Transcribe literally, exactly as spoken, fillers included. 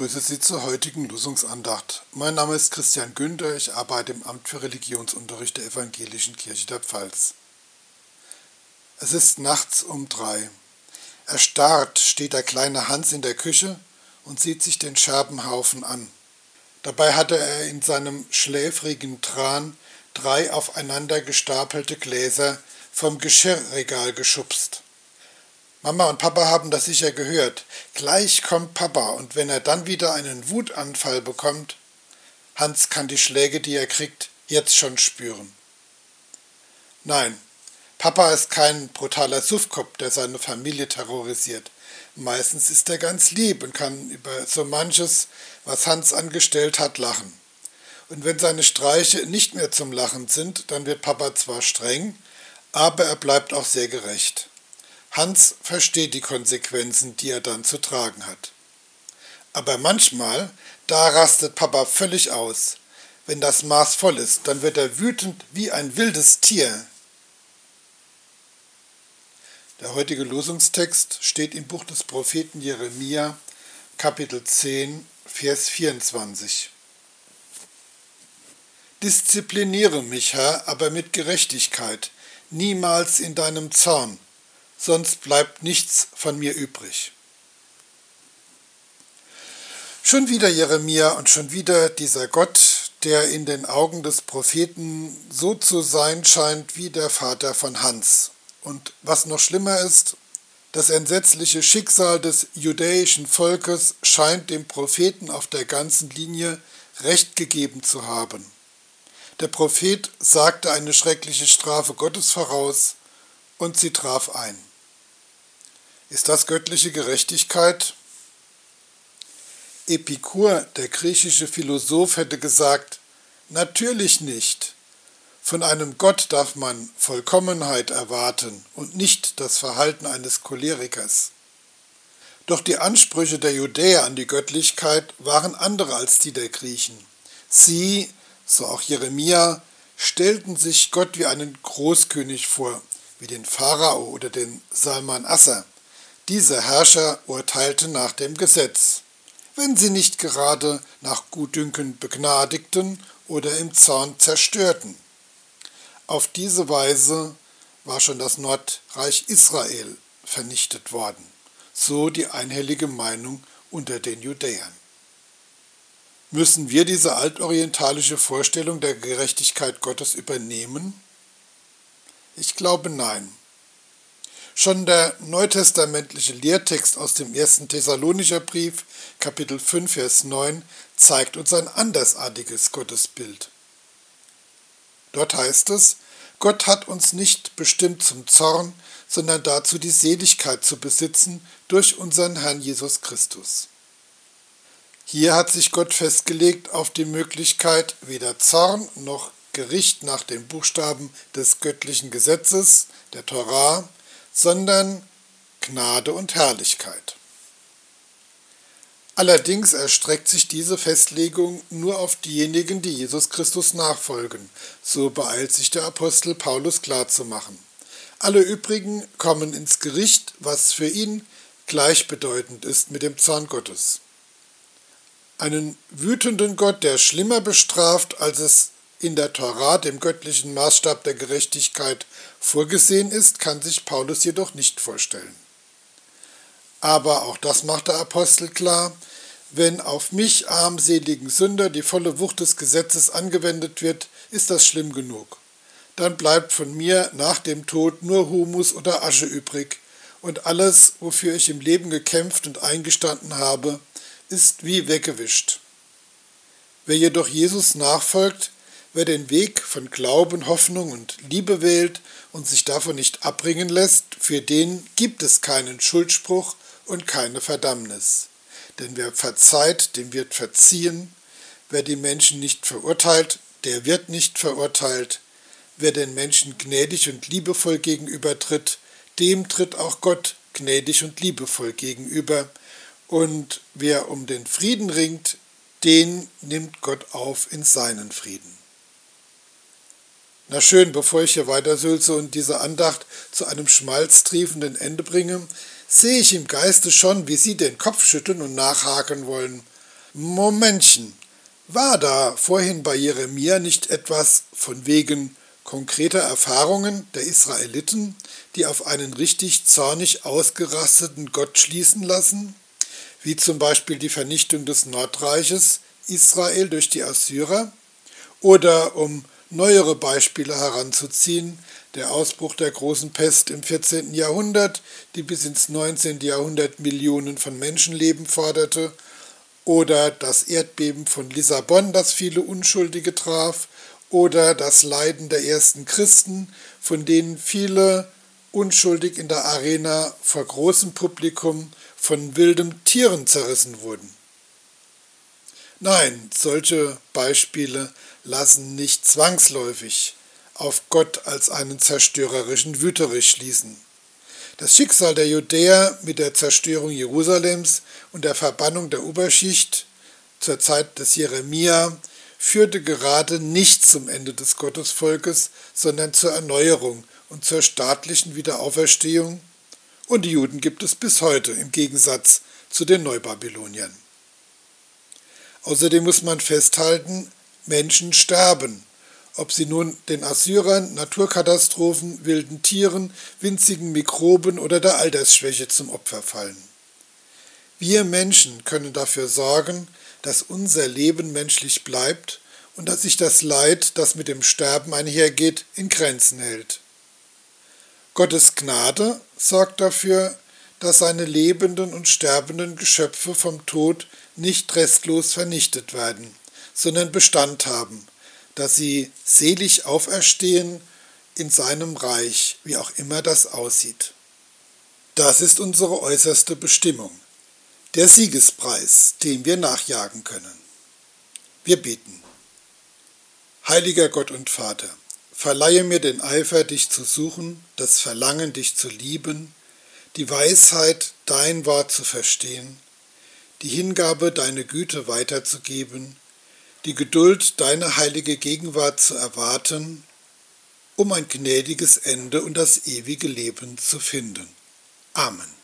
begrüße Sie zur heutigen Losungsandacht. Mein Name ist Christian Günther, ich arbeite im Amt für Religionsunterricht der Evangelischen Kirche der Pfalz. Es ist nachts um drei. Erstarrt steht der kleine Hans in der Küche und sieht sich den Scherbenhaufen an. Dabei hatte er in seinem schläfrigen Tran drei aufeinander gestapelte Gläser vom Geschirrregal geschubst. Mama und Papa haben das sicher gehört. Gleich kommt Papa, und wenn er dann wieder einen Wutanfall bekommt, Hans kann die Schläge, die er kriegt, jetzt schon spüren. Nein, Papa ist kein brutaler Suffkopf, der seine Familie terrorisiert. Meistens ist er ganz lieb und kann über so manches, was Hans angestellt hat, lachen. Und wenn seine Streiche nicht mehr zum Lachen sind, dann wird Papa zwar streng, aber er bleibt auch sehr gerecht. Hans versteht die Konsequenzen, die er dann zu tragen hat. Aber manchmal, da rastet Papa völlig aus. Wenn das Maß voll ist, dann wird er wütend wie ein wildes Tier. Der heutige Losungstext steht im Buch des Propheten Jeremia, Kapitel zehn, Vers vierundzwanzig. Diszipliniere mich, Herr, aber mit Gerechtigkeit, niemals in deinem Zorn, sonst bleibt nichts von mir übrig. Schon wieder Jeremia und schon wieder dieser Gott, der in den Augen des Propheten so zu sein scheint wie der Vater von Hans. Und was noch schlimmer ist, das entsetzliche Schicksal des judäischen Volkes scheint dem Propheten auf der ganzen Linie Recht gegeben zu haben. Der Prophet sagte eine schreckliche Strafe Gottes voraus und sie traf ein. Ist das göttliche Gerechtigkeit? Epikur, der griechische Philosoph, hätte gesagt, natürlich nicht. Von einem Gott darf man Vollkommenheit erwarten und nicht das Verhalten eines Cholerikers. Doch die Ansprüche der Judäer an die Göttlichkeit waren andere als die der Griechen. Sie, so auch Jeremia, stellten sich Gott wie einen Großkönig vor, wie den Pharao oder den Salman Asser. Dieser Herrscher urteilte nach dem Gesetz, wenn sie nicht gerade nach Gutdünken begnadigten oder im Zorn zerstörten. Auf diese Weise war schon das Nordreich Israel vernichtet worden, so die einhellige Meinung unter den Judäern. Müssen wir diese altorientalische Vorstellung der Gerechtigkeit Gottes übernehmen? Ich glaube, nein. Schon der neutestamentliche Lehrtext aus dem ersten Thessalonicher Brief, Kapitel fünf, Vers neun, zeigt uns ein andersartiges Gottesbild. Dort heißt es, Gott hat uns nicht bestimmt zum Zorn, sondern dazu, die Seligkeit zu besitzen durch unseren Herrn Jesus Christus. Hier hat sich Gott festgelegt auf die Möglichkeit, weder Zorn noch Gericht nach den Buchstaben des göttlichen Gesetzes, der Torah, sondern Gnade und Herrlichkeit. Allerdings erstreckt sich diese Festlegung nur auf diejenigen, die Jesus Christus nachfolgen. So beeilt sich der Apostel Paulus klarzumachen. Alle übrigen kommen ins Gericht, was für ihn gleichbedeutend ist mit dem Zorn Gottes. Einen wütenden Gott, der schlimmer bestraft, als es in der Torah, dem göttlichen Maßstab der Gerechtigkeit, vorgesehen ist, kann sich Paulus jedoch nicht vorstellen. Aber auch das macht der Apostel klar, wenn auf mich, armseligen Sünder, die volle Wucht des Gesetzes angewendet wird, ist das schlimm genug. Dann bleibt von mir nach dem Tod nur Humus oder Asche übrig, und alles, wofür ich im Leben gekämpft und eingestanden habe, ist wie weggewischt. Wer jedoch Jesus nachfolgt, wer den Weg von Glauben, Hoffnung und Liebe wählt und sich davon nicht abbringen lässt, für den gibt es keinen Schuldspruch und keine Verdammnis. Denn wer verzeiht, dem wird verziehen. Wer die Menschen nicht verurteilt, der wird nicht verurteilt. Wer den Menschen gnädig und liebevoll gegenübertritt, dem tritt auch Gott gnädig und liebevoll gegenüber. Und wer um den Frieden ringt, den nimmt Gott auf in seinen Frieden. Na schön, bevor ich hier weitersülze und diese Andacht zu einem schmalztriefenden Ende bringe, sehe ich im Geiste schon, wie Sie den Kopf schütteln und nachhaken wollen. Momentchen, war da vorhin bei Jeremia nicht etwas von wegen konkreter Erfahrungen der Israeliten, die auf einen richtig zornig ausgerasteten Gott schließen lassen, wie zum Beispiel die Vernichtung des Nordreiches Israel durch die Assyrer, oder um neuere Beispiele heranzuziehen, der Ausbruch der großen Pest im vierzehnten Jahrhundert, die bis ins neunzehnte Jahrhundert Millionen von Menschenleben forderte, oder das Erdbeben von Lissabon, das viele Unschuldige traf, oder das Leiden der ersten Christen, von denen viele unschuldig in der Arena vor großem Publikum von wilden Tieren zerrissen wurden. Nein, solche Beispiele lassen nicht zwangsläufig auf Gott als einen zerstörerischen Wüterich schließen. Das Schicksal der Judäer mit der Zerstörung Jerusalems und der Verbannung der Oberschicht zur Zeit des Jeremia führte gerade nicht zum Ende des Gottesvolkes, sondern zur Erneuerung und zur staatlichen Wiederauferstehung. Und die Juden gibt es bis heute, im Gegensatz zu den Neubabyloniern. Außerdem muss man festhalten, Menschen sterben, ob sie nun den Assyrern, Naturkatastrophen, wilden Tieren, winzigen Mikroben oder der Altersschwäche zum Opfer fallen. Wir Menschen können dafür sorgen, dass unser Leben menschlich bleibt und dass sich das Leid, das mit dem Sterben einhergeht, in Grenzen hält. Gottes Gnade sorgt dafür, dass seine lebenden und sterbenden Geschöpfe vom Tod nicht restlos vernichtet werden, sondern Bestand haben, dass sie selig auferstehen in seinem Reich, wie auch immer das aussieht. Das ist unsere äußerste Bestimmung, der Siegespreis, dem wir nachjagen können. Wir beten. Heiliger Gott und Vater, verleihe mir den Eifer, dich zu suchen, das Verlangen, dich zu lieben, die Weisheit, dein Wort zu verstehen, die Hingabe, deine Güte weiterzugeben, die Geduld, deine heilige Gegenwart zu erwarten, um ein gnädiges Ende und das ewige Leben zu finden. Amen.